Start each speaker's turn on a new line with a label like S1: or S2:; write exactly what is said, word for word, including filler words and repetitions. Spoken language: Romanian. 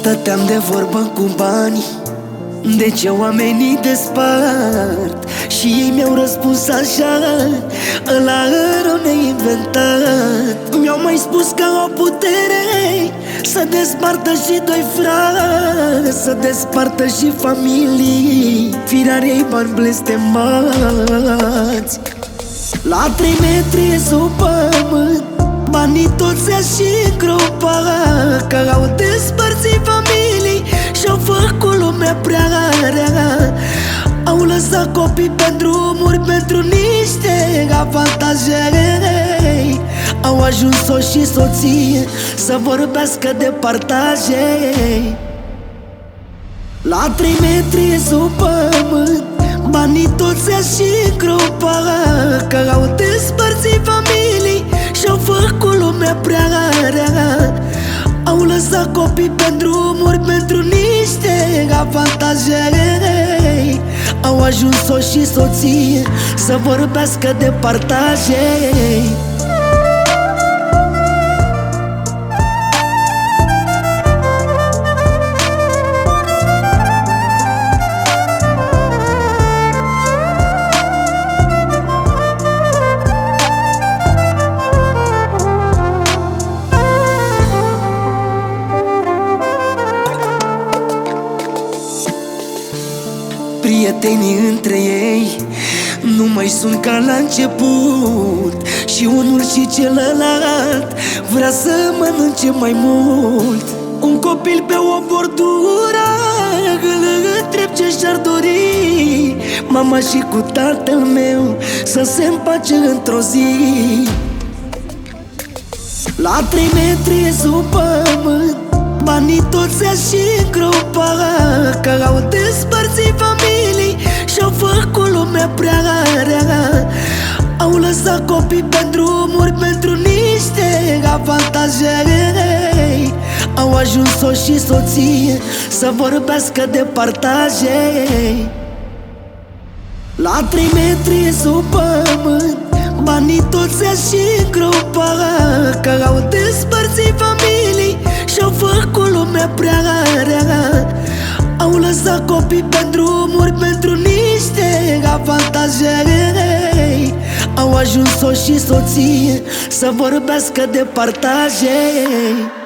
S1: Stăteam de vorbă cu banii, de ce oamenii despart? Și ei mi-au răspuns așa: ăla rău neinventat. Mi-au mai spus că au putere să despartă și doi frate, să despartă și familii, firarei bani blestemați. La trei metri sub pământ, banii toți și îngropa, că au despărțit familii și-au făcut lumea prea rea. Au lăsat copii pe drumuri pentru niște avantaje. Au ajuns soț și soție să vorbească de partaje. La trei metri sub pământ, banii toți și îngropa, că au despărțit familii și-au făcut lumea prea rea. Au lăsat copii pe drumuri pentru niște avantaje. Au ajuns soț și soție să vorbească de partaje. Prietenii între ei nu mai sunt ca la început, și unul și celălalt vrea să mănânce mai mult. Un copil pe o bordură îl întreb ce și-ar dori mama și cu tatăl meu să se împace într-o zi. La trei metri sub pământ, banii toți și îngropa, că au despărțit familii și-au făcut lumea prea rea. Au lăsat copii pe drumuri pentru niște avantaje. Au ajuns soț și soție să vorbească de partaje. La trei metri sub pământ, banii toți și îngropa, că au despărțit familii și-au făcut lumea prea rea. Au lăsat copii pe drumuri pentru niște avantaje. Au ajuns soț și soție să vorbească de partaje.